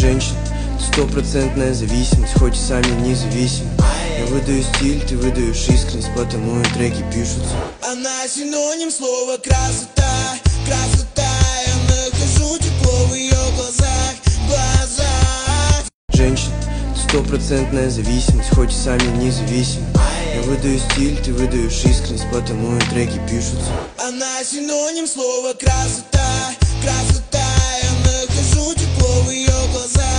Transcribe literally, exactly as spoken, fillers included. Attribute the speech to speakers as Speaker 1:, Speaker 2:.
Speaker 1: Женщина, стопроцентная зависимость, хоть и сами независимы. Я выдаю стиль, ты выдаешь искренность, потому и треки пишутся.
Speaker 2: Она синоним слова красота, красота. Я нахожу тепло в ее глазах, глазах.
Speaker 1: Женщина, стопроцентная зависимость, хоть и сами независимы. Я выдаю стиль, ты выдаешь искренность, потому и треки пишутся.
Speaker 2: Она синоним слова красота, красота. Я нахожу тепло в ее глазах.